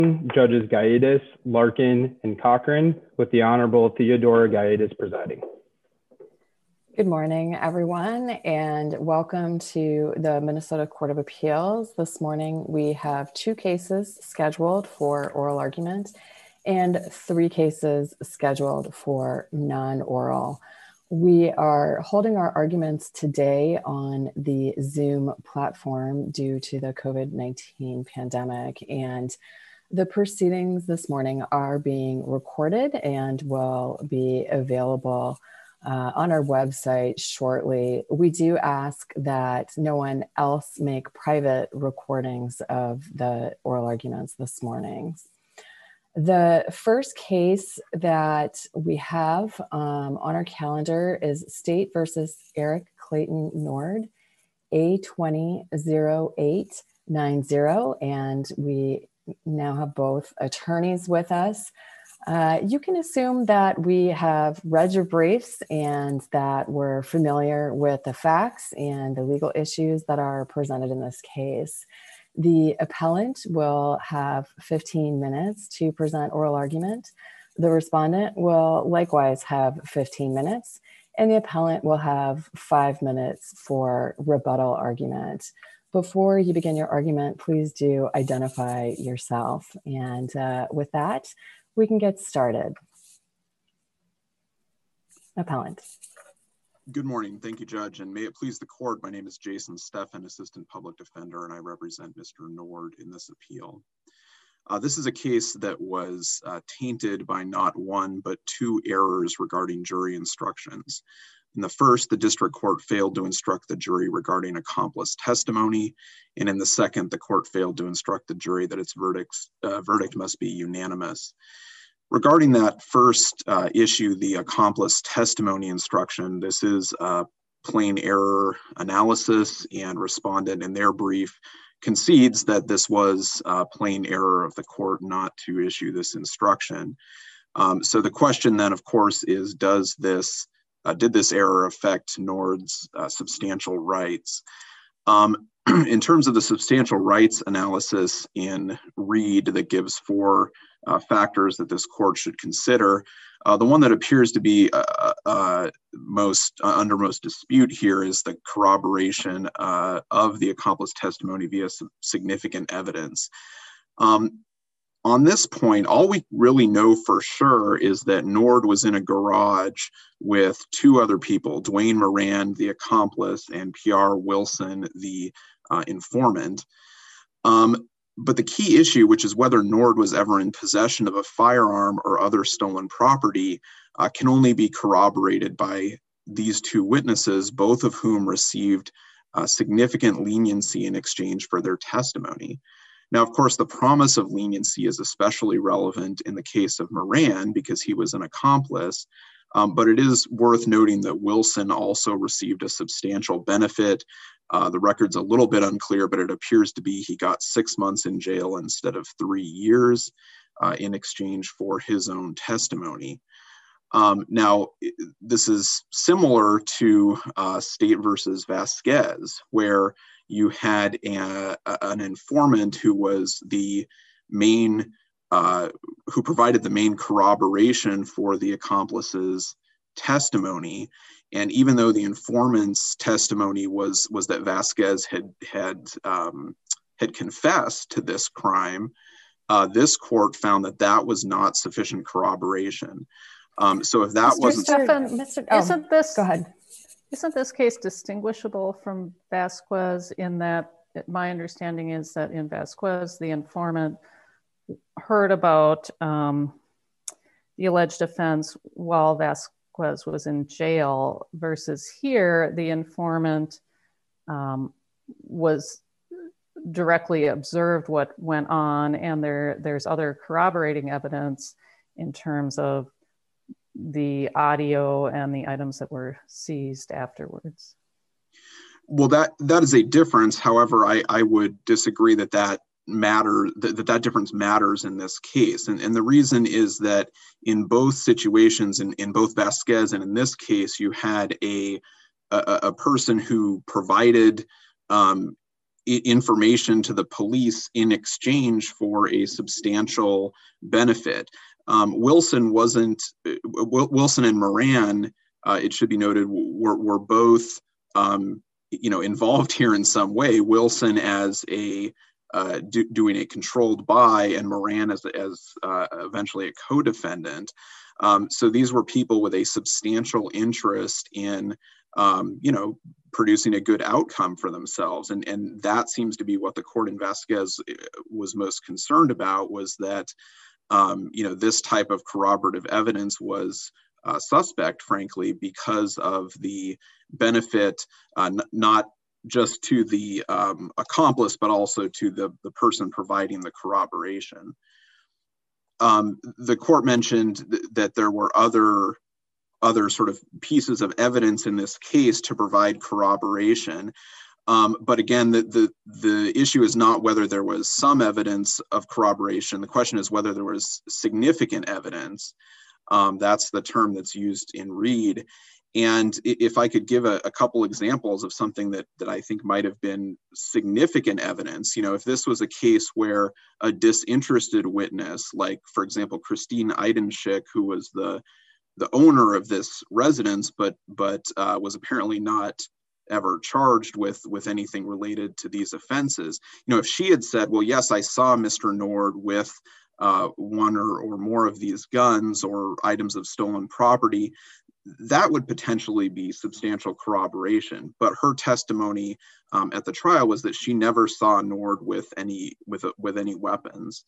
Judges Gaitis, Larkin, and Cochran, with the Honorable Theodora Gaitis presiding. Good morning, everyone, and welcome to the Minnesota Court of Appeals. This morning, we have 2 cases scheduled for oral argument and 3 cases scheduled for non-oral. We are holding our arguments today on the Zoom platform due to the COVID-19 pandemic, and the proceedings this morning are being recorded and will be available on our website shortly. We do ask that no one else make private recordings of the oral arguments this morning. The first case that we have on our calendar is State versus Eric Clayton Nord, A200890, and we now have both attorneys with us. You can assume that we have read your briefs and that we're familiar with the facts and the legal issues that are presented in this case. The appellant will have 15 minutes to present oral argument. The respondent will likewise have 15 minutes, and the appellant will have 5 minutes for rebuttal argument. Before you begin your argument, please do identify yourself. And with that, we can get started. Appellant. Good morning. Thank you, Judge, and may it please the court, my name is Jason Steffen, Assistant Public Defender, and I represent Mr. Nord in this appeal. This is a case that was tainted by not one, but 2 errors regarding jury instructions. In the first, the district court failed to instruct the jury regarding accomplice testimony, and in the second, the court failed to instruct the jury that its verdict must be unanimous. Regarding that first issue, the accomplice testimony instruction, this is a plain error analysis, and respondent in their brief concedes that this was a plain error of the court not to issue this instruction. So the question then, of course, is did this error affect Nord's substantial rights? In terms of the substantial rights analysis in Reed that gives 4 factors that this court should consider, the one that appears to be under most dispute here is the corroboration of the accomplice testimony via significant evidence. On this point, all we really know for sure is that Nord was in a garage with 2 other people, Dwayne Moran, the accomplice, and P.R. Wilson, the informant. But the key issue, which is whether Nord was ever in possession of a firearm or other stolen property, can only be corroborated by these 2 witnesses, both of whom received significant leniency in exchange for their testimony. Now, of course, the promise of leniency is especially relevant in the case of Moran because he was an accomplice, but it is worth noting that Wilson also received a substantial benefit. The record's a little bit unclear, but it appears to be he got 6 months in jail instead of 3 years in exchange for his own testimony. Now, this is similar to State versus Vasquez, where you had an informant who was the main, who provided the main corroboration for the accomplice's testimony. And even though the informant's testimony was that Vasquez had confessed to this crime, this court found that was not sufficient corroboration. So if that wasn't... Go ahead. Isn't this case distinguishable from Vasquez in that my understanding is that in Vasquez, the informant heard about the alleged offense while Vasquez was in jail, versus here, the informant was directly observed what went on, and there's other corroborating evidence in terms of the audio and the items that were seized afterwards. Well, that is a difference. However, I would disagree that that difference matters in this case. And the reason is that in both situations, in both Vasquez and in this case, you had a person who provided information to the police in exchange for a substantial benefit. Wilson and Moran, it should be noted, were both involved here in some way. Wilson as doing a controlled buy, and Moran as eventually a co-defendant. So these were people with a substantial interest in producing a good outcome for themselves. And that seems to be what the court in Vasquez was most concerned about, was that, this type of corroborative evidence was suspect, frankly, because of the benefit, not just to the accomplice, but also to the person providing the corroboration. The court mentioned that there were other sort of pieces of evidence in this case to provide corroboration. But again, the issue is not whether there was some evidence of corroboration. The question is whether there was significant evidence. That's the term that's used in Reed. And if I could give a couple examples of something that I think might have been significant evidence, if this was a case where a disinterested witness, like, for example, Christine Eidenschick, who was the owner of this residence, but was apparently not ever charged with anything related to these offenses. If she had said, well, yes, I saw Mr. Nord with one or more of these guns or items of stolen property, that would potentially be substantial corroboration. But her testimony at the trial was that she never saw Nord with any weapons.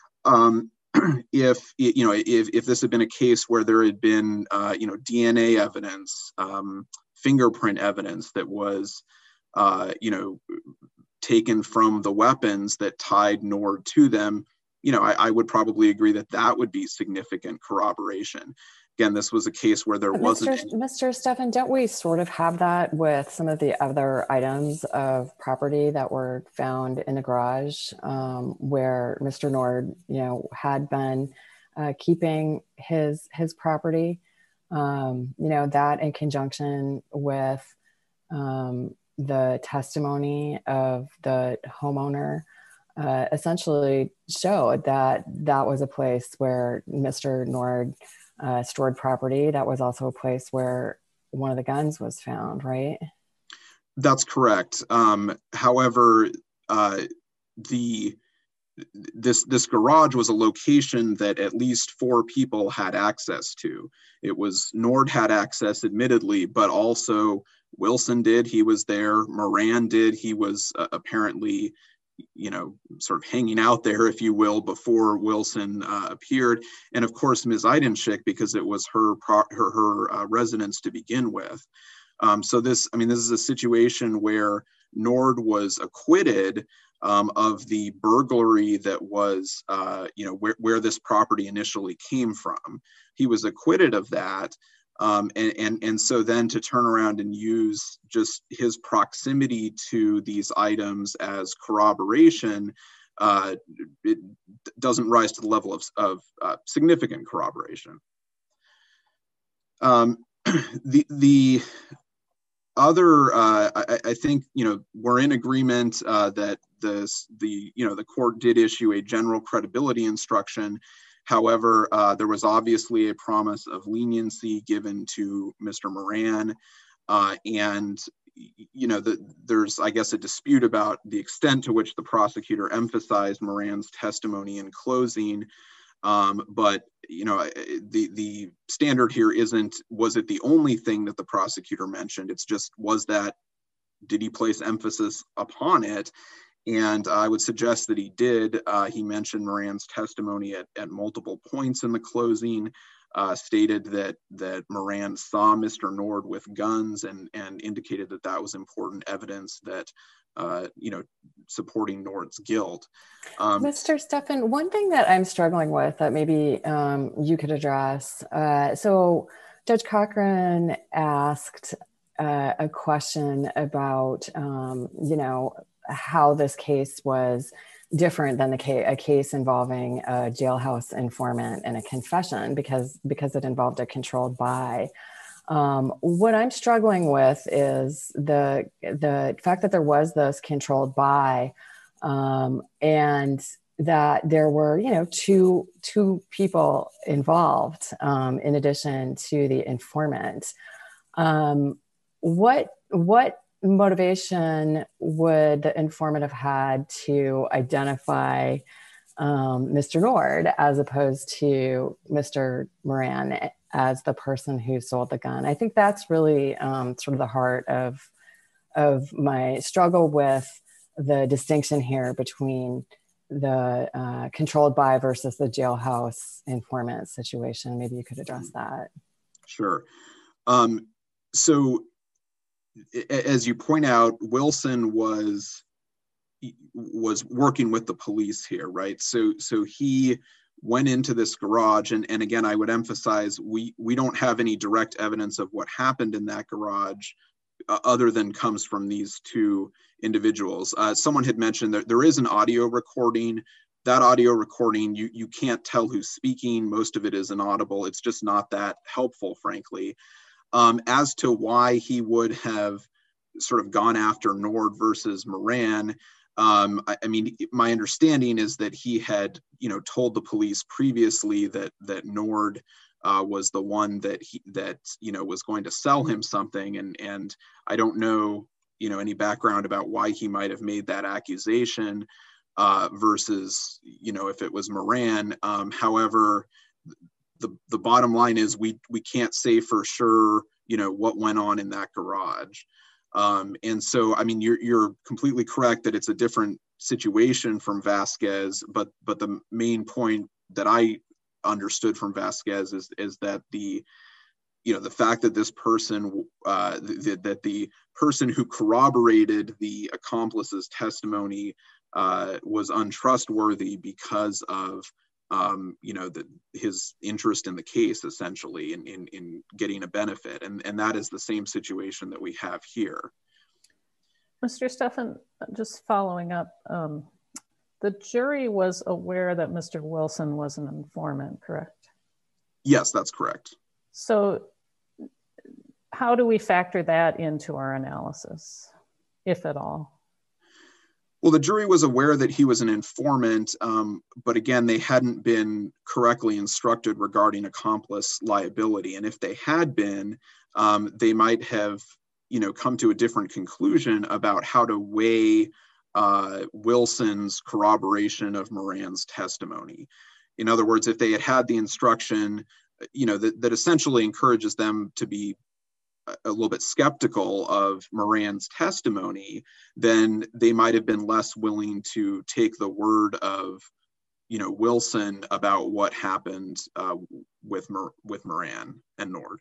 If this had been a case where there had been DNA evidence, fingerprint evidence that was taken from the weapons that tied Nord to them, I would probably agree that would be significant corroboration. Again, this was a case where there wasn't. Mr. Stephan, don't we sort of have that with some of the other items of property that were found in the garage, where Mr. Nord, had been keeping his property, that in conjunction with the testimony of the homeowner, essentially showed that was a place where Mr. Nord stored property. That was also a place where one of the guns was found, right? That's correct. However, this garage was a location that at least 4 people had access to. It was Nord had access, admittedly, but also Wilson did. He was there. Moran did. He was apparently sort of hanging out there, if you will, before Wilson appeared. And of course, Ms. Eidenschick, because it was her residence to begin with. So this is a situation where Nord was acquitted of the burglary that was, where this property initially came from. He was acquitted of that. And so then to turn around and use just his proximity to these items as corroboration, it doesn't rise to the level of significant corroboration. The other, I think, we're in agreement that the court did issue a general credibility instruction. However, there was obviously a promise of leniency given to Mr. Moran, and there's, I guess, a dispute about the extent to which the prosecutor emphasized Moran's testimony in closing. But the standard here isn't, was it the only thing that the prosecutor mentioned? It's just, did he place emphasis upon it? And I would suggest that he did. He mentioned Moran's testimony at multiple points in the closing, stated that Moran saw Mr. Nord with guns and indicated that was important evidence that, supporting Nord's guilt. Mr. Stephan, one thing that I'm struggling with that maybe you could address. So Judge Cochran asked a question about, how this case was different than a case involving a jailhouse informant and a confession because it involved a controlled buy. What I'm struggling with is the fact that there was this controlled buy, and that there were, two people involved, in addition to the informant. What motivation would the informant have had to identify Mr. Nord as opposed to Mr. Moran as the person who sold the gun? I think that's really sort of the heart of my struggle with the distinction here between the controlled buy versus the jailhouse informant situation. Maybe you could address that. Sure. So as you point out, Wilson was working with the police here, right? So he went into this garage, and again, I would emphasize, we don't have any direct evidence of what happened in that garage other than comes from these two individuals. Someone had mentioned that there is an audio recording. That audio recording, you can't tell who's speaking. Most of it is inaudible. It's just not that helpful, frankly. As to why he would have sort of gone after Nord versus Moran, I mean, my understanding is that he had, told the police previously that Nord was the one that was going to sell him something, and I don't know, any background about why he might have made that accusation versus, if it was Moran. However, the bottom line is we can't say for sure, what went on in that garage. And so, I mean, you're completely correct that it's a different situation from Vasquez, but the main point that I understood from Vasquez is that the fact that this person, that the person who corroborated the accomplice's testimony was untrustworthy because of his interest in the case, essentially, in getting a benefit. And that is the same situation that we have here. Mr. Steffen, just following up, the jury was aware that Mr. Wilson was an informant, correct? Yes, that's correct. So how do we factor that into our analysis, if at all? Well, the jury was aware that he was an informant, but again, they hadn't been correctly instructed regarding accomplice liability. And if they had been, they might have, come to a different conclusion about how to weigh Wilson's corroboration of Moran's testimony. In other words, if they had the instruction, that essentially encourages them to be a little bit skeptical of Moran's testimony, then they might have been less willing to take the word of, Wilson about what happened with Moran and Nord.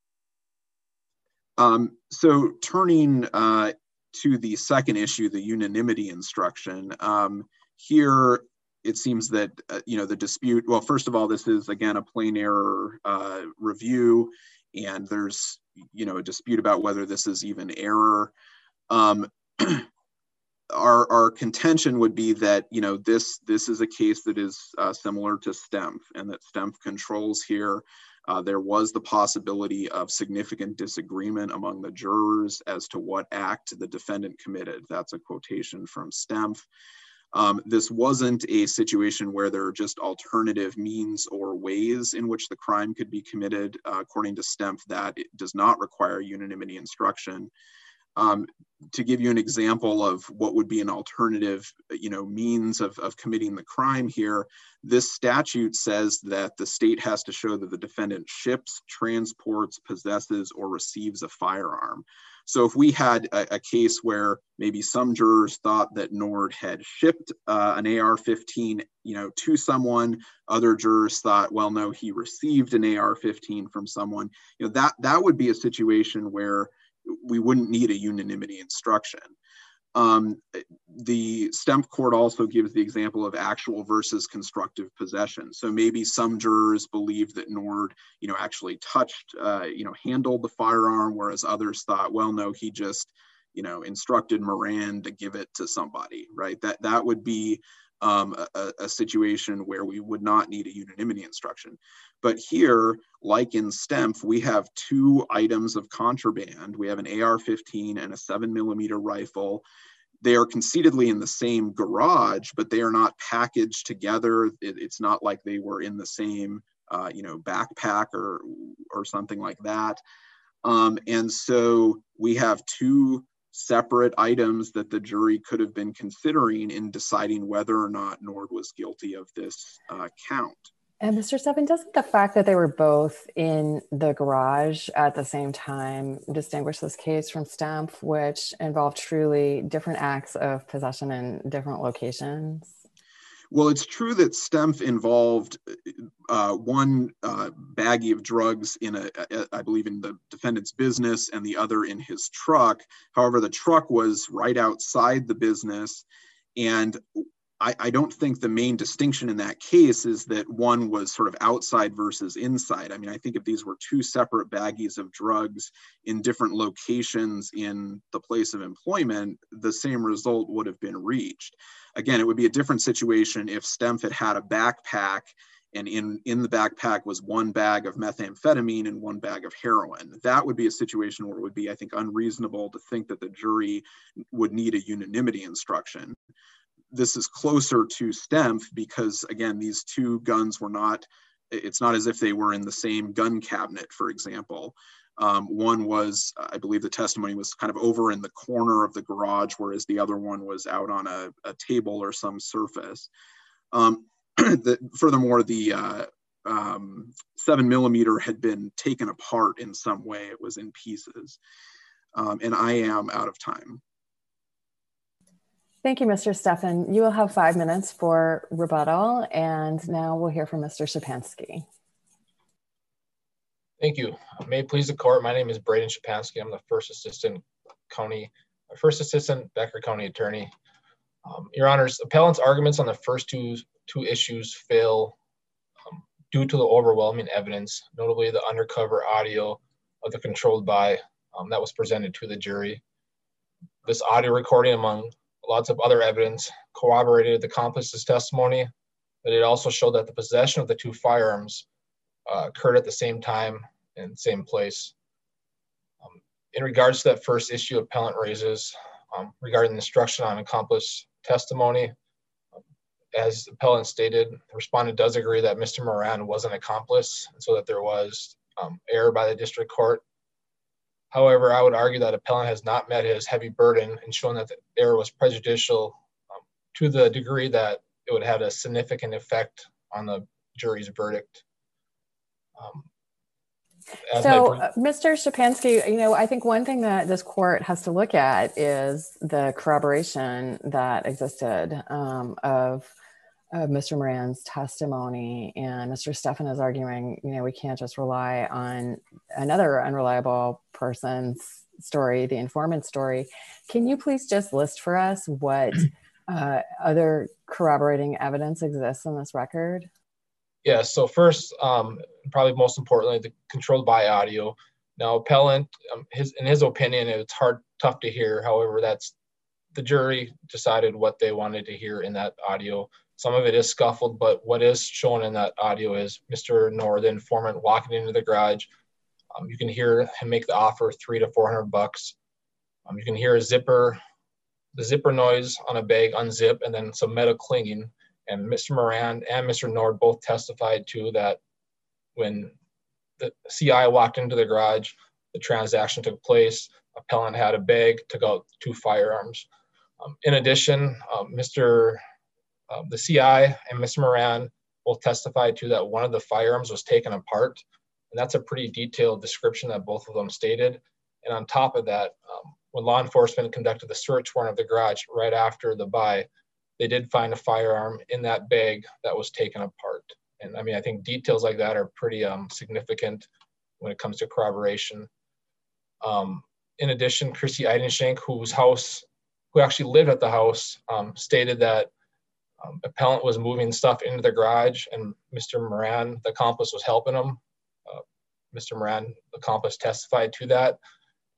So turning to the second issue, the unanimity instruction, here it seems that, the dispute, well, first of all, this is, again, a plain error review, and there's, a dispute about whether this is even error. Our contention would be that, this is a case that is similar to Stempf, and that Stempf controls here. There was the possibility of significant disagreement among the jurors as to what act the defendant committed. That's a quotation from Stempf. This wasn't a situation where there are just alternative means or ways in which the crime could be committed. According to Stempf, that it does not require unanimity instruction. To give you an example of what would be an alternative, means of committing the crime here, this statute says that the state has to show that the defendant ships, transports, possesses, or receives a firearm. So if we had a case where maybe some jurors thought that Nord had shipped an AR-15, to someone, other jurors thought, well, no, he received an AR-15 from someone, that would be a situation where we wouldn't need a unanimity instruction. The Stempf court also gives the example of actual versus constructive possession. So maybe some jurors believed that Nord, actually touched, handled the firearm, whereas others thought, well, no, he just, instructed Moran to give it to somebody, right? That would be a situation where we would not need a unanimity instruction. But here, like in Stempf, we have two items of contraband. We have an AR-15 and a 7mm rifle. They are conceitedly in the same garage, but they are not packaged together. It's not like they were in the same, backpack or something like that. And so we have two separate items that the jury could have been considering in deciding whether or not Nord was guilty of this count. And Mr. Steffen, doesn't the fact that they were both in the garage at the same time distinguish this case from Stempf, which involved truly different acts of possession in different locations? Well, it's true that Stempf involved one baggie of drugs I believe in the defendant's business, and the other in his truck. However, the truck was right outside the business, and I don't think the main distinction in that case is that one was sort of outside versus inside. I mean, I think if these were two separate baggies of drugs in different locations in the place of employment, the same result would have been reached. Again, it would be a different situation if Stempf had a backpack, and in the backpack was one bag of methamphetamine and one bag of heroin. That would be a situation where it would be, I think, unreasonable to think that the jury would need a unanimity instruction. This is closer to Stempf because, again, these two guns were not, it's not as if they were in the same gun cabinet, for example. One was, I believe the testimony was kind of over in the corner of the garage, whereas the other one was out on a table or some surface. Furthermore, the 7mm had been taken apart in some way. It was in pieces. And I am out of time. Thank you, Mr. Steffen. You will have 5 minutes for rebuttal, and now we'll hear from Mr. Szczepanski. Thank you. May it please the court, my name is Braden Szczepanski. I'm the first assistant Becker County attorney. Your Honors, appellant's arguments on the first two issues fail due to the overwhelming evidence, notably the undercover audio of the controlled buy that was presented to the jury. This audio recording, among lots of other evidence, corroborated the accomplice's testimony, but it also showed that the possession of the two firearms occurred at the same time and same place. In regards to that first issue appellant raises regarding the instruction on accomplice testimony, as the appellant stated, the respondent does agree that Mr. Moran was an accomplice, and so that there was error by the district court. However, I would argue that appellant has not met his heavy burden in showing that the error was prejudicial to the degree that it would have a significant effect on the jury's verdict. Mr. Szczepanski, I think one thing that this court has to look at is the corroboration that existed of Mr. Moran's testimony, and Mr. Steffen is arguing, we can't just rely on another unreliable person's story, the informant's story. Can you please just list for us what other corroborating evidence exists in this record? Yeah, so first, probably most importantly, the controlled buy audio. Now, appellant, in his opinion, it's tough to hear. However, that's the jury decided what they wanted to hear in that audio. Some of it is scuffled, but what is shown in that audio is Mr. Nord, the informant, walking into the garage. You can hear him make the offer $300 to $400. You can hear the zipper noise on a bag unzip, and then some metal clinging. And Mr. Moran and Mr. Nord both testified to that when the CI walked into the garage, the transaction took place. Appellant had a bag, took out two firearms. In addition, the CI and Mr. Moran both testified to that one of the firearms was taken apart. And that's a pretty detailed description that both of them stated. And on top of that, when law enforcement conducted the search warrant of the garage right after the buy, they did find a firearm in that bag that was taken apart. And I mean, I think details like that are pretty significant when it comes to corroboration. In addition, Chrissy Eidenshank, who actually lived at the house, stated that appellant was moving stuff into the garage and Mr. Moran, the accomplice, was helping him. Mr. Moran, the accomplice, testified to that.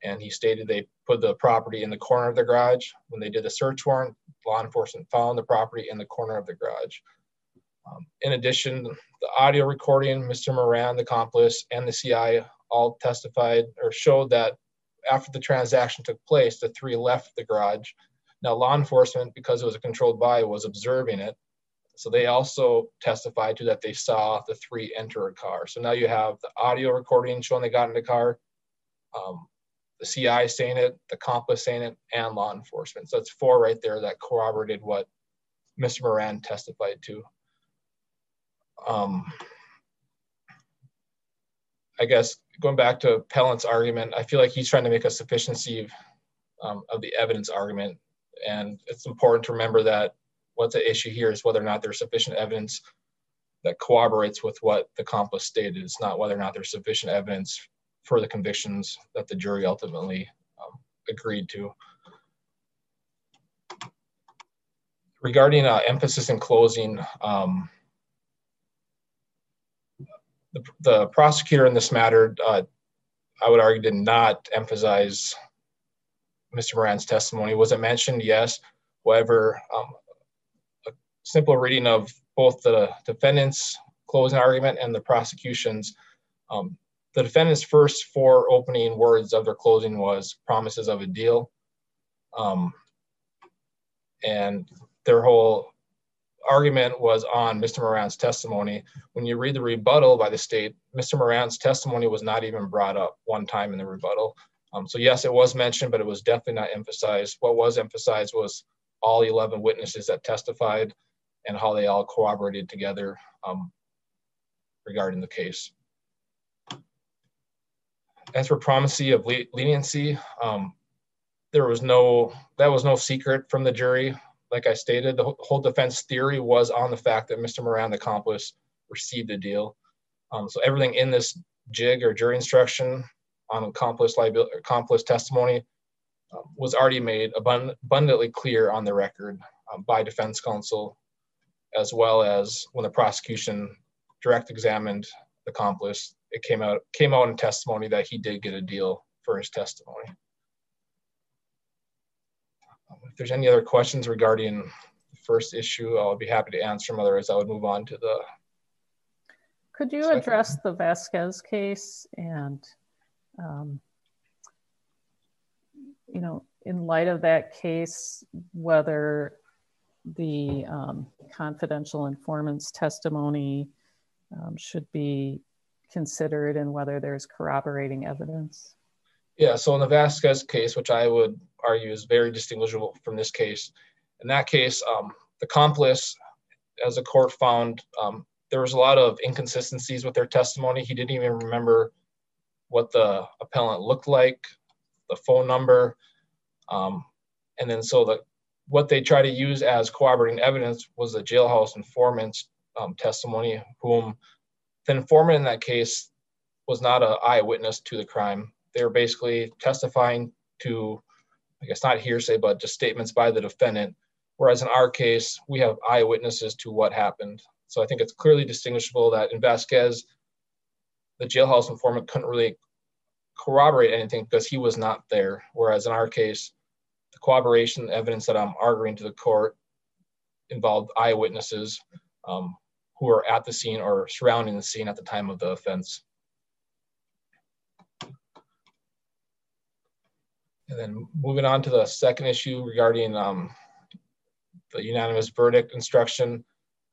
and he stated they put the property in the corner of the garage. When they did the search warrant, law enforcement found the property in the corner of the garage. In addition, the audio recording, Mr. Moran, the accomplice, and the CI all testified or showed that after the transaction took place, the three left the garage. Now, law enforcement, because it was a controlled buy, was observing it. So they also testified to that they saw the three enter a car. So now you have the audio recording showing they got in the car, the CI saying it, the accomplice saying it, and law enforcement. So it's four right there that corroborated what Mr. Moran testified to. I guess going back to Appellant's argument, I feel like he's trying to make a sufficiency of the evidence argument. And it's important to remember that what's at issue here is whether or not there's sufficient evidence that corroborates with what the accomplice stated. It's not whether or not there's sufficient evidence for the convictions that the jury ultimately agreed to. Regarding emphasis in closing, the prosecutor in this matter, I would argue, did not emphasize Mr. Moran's testimony. Was it mentioned? Yes. However, a simple reading of both the defendant's closing argument and the prosecution's, the defendant's first four opening words of their closing was promises of a deal. And their whole argument was on Mr. Moran's testimony. When you read the rebuttal by the state, Mr. Moran's testimony was not even brought up one time in the rebuttal. So yes, it was mentioned, but it was definitely not emphasized. What was emphasized was all 11 witnesses that testified and how they all corroborated together regarding the case. As for promising of leniency, that was no secret from the jury. Like I stated, the whole defense theory was on the fact that Mr. Moran, the accomplice, received a deal. So everything in this jig or jury instruction on accomplice testimony was already made abundantly clear on the record by defense counsel, as well as when the prosecution direct examined the accomplice, it came out in testimony that he did get a deal for his testimony. If there's any other questions regarding the first issue, I'll be happy to answer them. Otherwise, I would move on to the Could you address the Vasquez case and, you know, in light of that case, whether the confidential informant's testimony should be considered and whether there's corroborating evidence? Yeah, so in the Vasquez case, which I would argue is very distinguishable from this case, in that case, the accomplice, as the court found, there was a lot of inconsistencies with their testimony. He didn't even remember what the appellant looked like, the phone number, and then so what they try to use as corroborating evidence was the jailhouse informant's testimony, whom the informant in that case was not an eyewitness to the crime. They were basically testifying to, I guess not hearsay, but just statements by the defendant. Whereas in our case, we have eyewitnesses to what happened. So I think it's clearly distinguishable that in Vasquez, the jailhouse informant couldn't really corroborate anything because he was not there. Whereas in our case, the corroboration evidence that I'm arguing to the court involved eyewitnesses who were at the scene or surrounding the scene at the time of the offense. And then moving on to the second issue regarding the unanimous verdict instruction.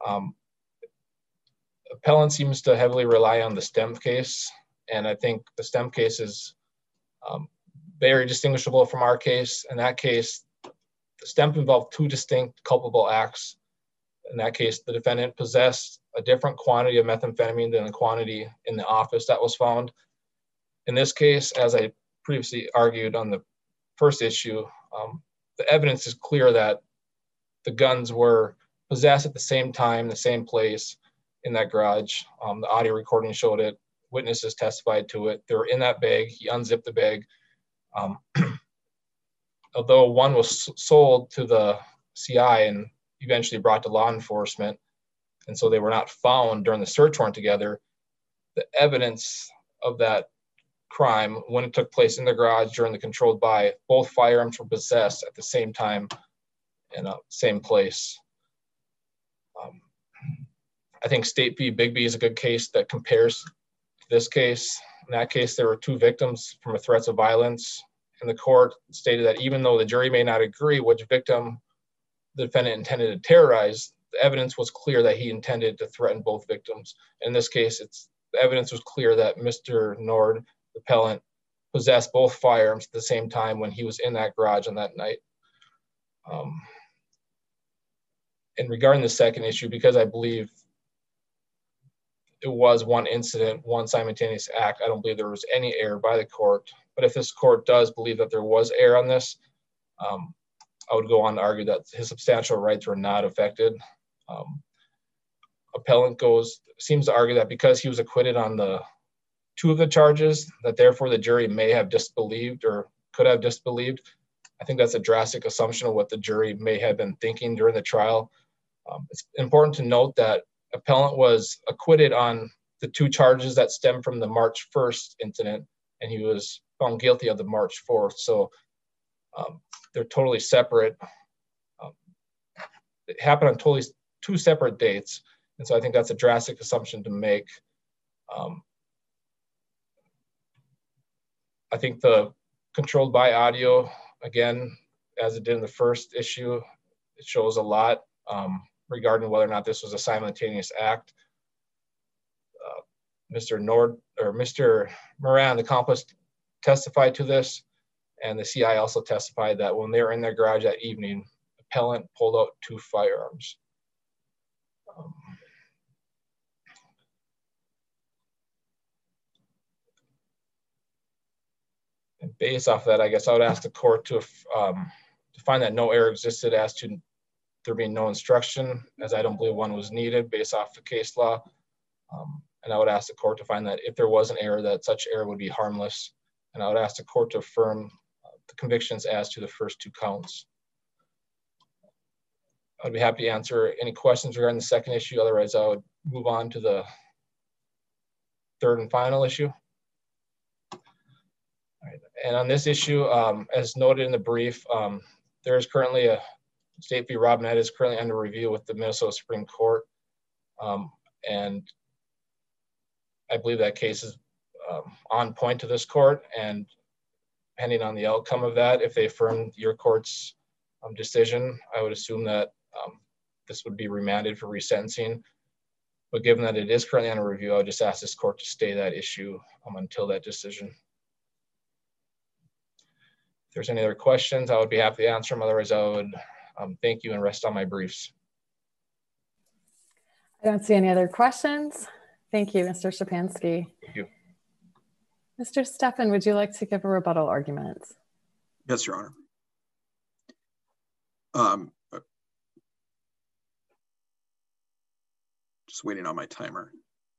Appellant seems to heavily rely on the Stemp case. And I think the Stemp case is very distinguishable from our case. In that case, the Stemp involved two distinct culpable acts. In that case, the defendant possessed a different quantity of methamphetamine than the quantity in the office that was found. In this case, as I previously argued on the first issue, the evidence is clear that the guns were possessed at the same time, the same place in that garage. The audio recording showed it. Witnesses testified to it. They were in that bag. He unzipped the bag. Although one was sold to the CI and eventually brought to law enforcement, and so they were not found during the search warrant together, the evidence of that crime, when it took place in the garage during the controlled buy, both firearms were possessed at the same time in the same place. I think State v. Bigby is a good case that compares to this case. In that case, there were 2 victims from a threats of violence, and the court stated that even though the jury may not agree which victim the defendant intended to terrorize, the evidence was clear that he intended to threaten both victims. In this case, the evidence was clear that Mr. Nord, the appellant, possessed both firearms at the same time when he was in that garage on that night. And regarding the second issue, because I believe it was one incident, one simultaneous act, I don't believe there was any error by the court. But if this court does believe that there was error on this, I would go on to argue that his substantial rights were not affected. Appellant seems to argue that because he was acquitted on the 2 of the charges, that therefore the jury may have disbelieved or could have disbelieved. I think that's a drastic assumption of what the jury may have been thinking during the trial. It's important to note that appellant was acquitted on the 2 charges that stem from the March 1st incident, and he was found guilty of the March 4th. So they're totally separate. It happened on totally 2 separate dates. And so I think that's a drastic assumption to make. I think the controlled by audio, again, as it did in the first issue, it shows a lot regarding whether or not this was a simultaneous act. Mr. Moran, the accomplice, testified to this, and the CI also testified that when they were in their garage that evening, appellant pulled out 2 firearms. And based off of that, I guess I would ask the court to find that no error existed as to there being no instruction, as I don't believe one was needed based off the case law. And I would ask the court to find that if there was an error, that such error would be harmless. And I would ask the court to affirm the convictions as to the first 2 counts. I'd be happy to answer any questions regarding the second issue. Otherwise, I would move on to the third and final issue. All right. And on this issue, as noted in the brief, there is currently a State v. Robinette is currently under review with the Minnesota Supreme Court. And I believe that case is on point to this court, and depending on the outcome of that, if they affirm your court's decision, I would assume that this would be remanded for resentencing. But given that it is currently under review, I would just ask this court to stay that issue until that decision. If there's any other questions, I would be happy to answer them. Otherwise, I would thank you and rest on my briefs. I don't see any other questions. Thank you, Mr. Szczepanski. Thank you. Mr. Steffen, would you like to give a rebuttal argument? Yes, Your Honor. Just waiting on my timer.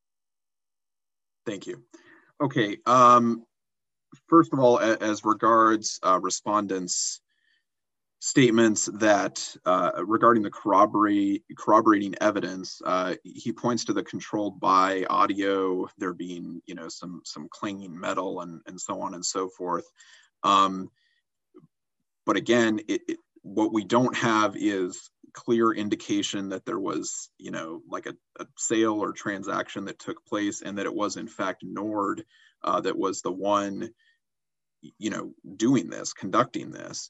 Thank you. Okay. First of all, as regards respondents' statements that regarding the corroborating evidence, he points to the controlled by audio, there being, you know, some clanging metal and so on and so forth. But again, what we don't have is clear indication that there was, you know, like a sale or transaction that took place, and that it was in fact Nord that was the one, you know, doing this, conducting this.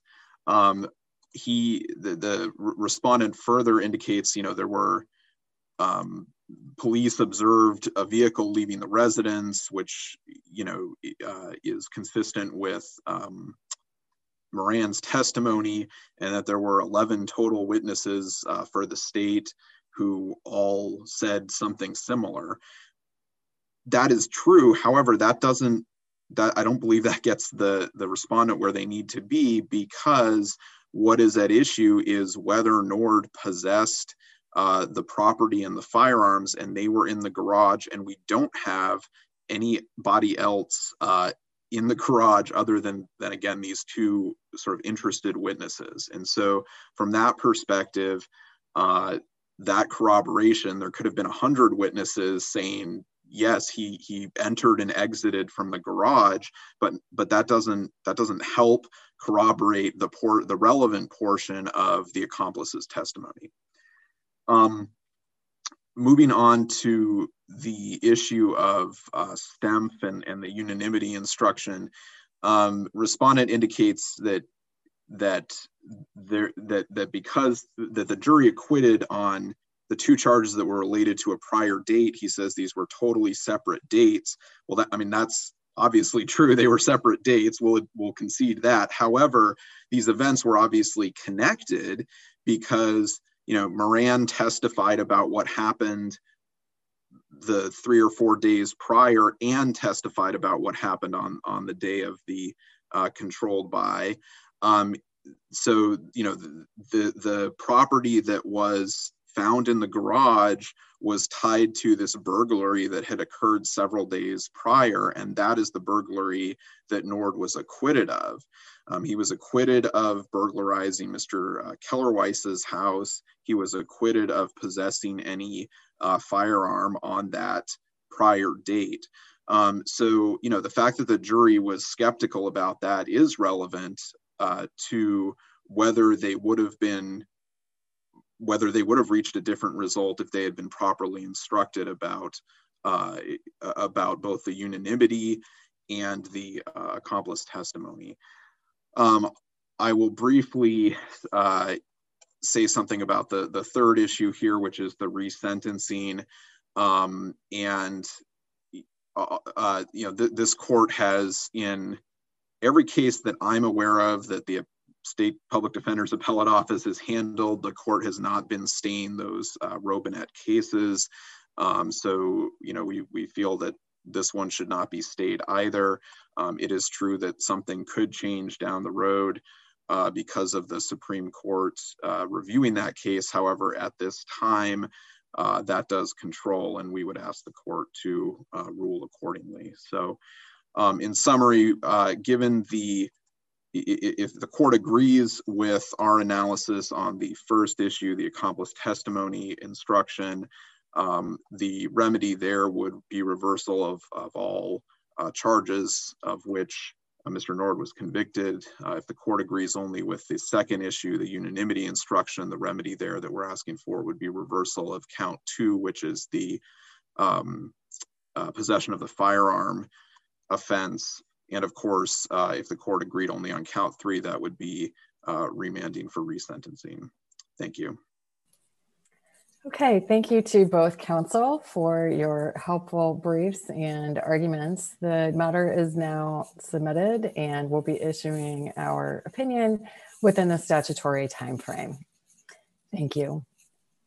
The respondent further indicates, you know, there were police observed a vehicle leaving the residence, which, you know, is consistent with Moran's testimony, and that there were 11 total witnesses for the state who all said something similar. That is true. However, I don't believe that gets the respondent where they need to be, because what is at issue is whether Nord possessed the property and the firearms, and they were in the garage, and we don't have anybody else in the garage other than again, these 2 sort of interested witnesses. And so from that perspective, that corroboration, there could have been 100 witnesses saying, yes, he entered and exited from the garage, but that doesn't help corroborate the relevant portion of the accomplice's testimony. Moving on to the issue of STEMF and the unanimity instruction, respondent indicates that because the jury acquitted on the two charges that were related to a prior date, he says these were totally separate dates. Well, that's obviously true. They were separate dates. We'll concede that. However, these events were obviously connected because, Moran testified about what happened the 3 or 4 days prior and testified about what happened on the day of the controlled by. So, the property that was found in the garage was tied to this burglary that had occurred several days prior, and that is the burglary that Nord was acquitted of. He was acquitted of burglarizing Mr. Kellerweiss's house. He was acquitted of possessing any firearm on that prior date. So, the fact that the jury was skeptical about that is relevant to whether they would have reached a different result if they had been properly instructed about both the unanimity and the accomplice testimony. I will briefly say something about the third issue here, which is the resentencing. This court has, in every case that I'm aware of that the State Public Defender's Appellate Office has handled, the court has not been staying those Robinette cases. So, we feel that this one should not be stayed either. It is true that something could change down the road because of the Supreme Court reviewing that case. However, at this time, that does control, and we would ask the court to rule accordingly. So, in summary, if the court agrees with our analysis on the first issue, the accomplice testimony instruction, the remedy there would be reversal of all charges of which Mr. Nord was convicted. If the court agrees only with the second issue, the unanimity instruction, the remedy there that we're asking for would be reversal of count 2, which is the possession of the firearm offense. And of course, if the court agreed only on count 3, that would be remanding for resentencing. Thank you. Okay, thank you to both counsel for your helpful briefs and arguments. The matter is now submitted and we'll be issuing our opinion within the statutory timeframe. Thank you.